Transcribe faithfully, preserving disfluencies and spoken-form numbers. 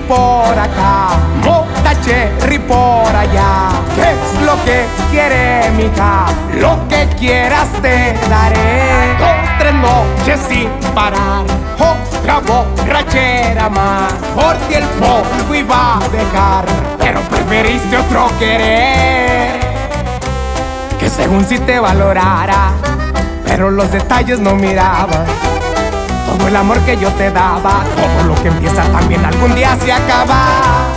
por acá, mota cherry por allá. ¿Qué es lo que quiere, mija? Lo que quieras te daré. Dos, tres noches sin parar, otra borrachera más. Por ti el polvo iba a dejar, pero preferiste otro querer, que según si te valorara, pero los detalles no miraba. Todo el amor que yo te daba, todo lo que empieza también algún día se acaba.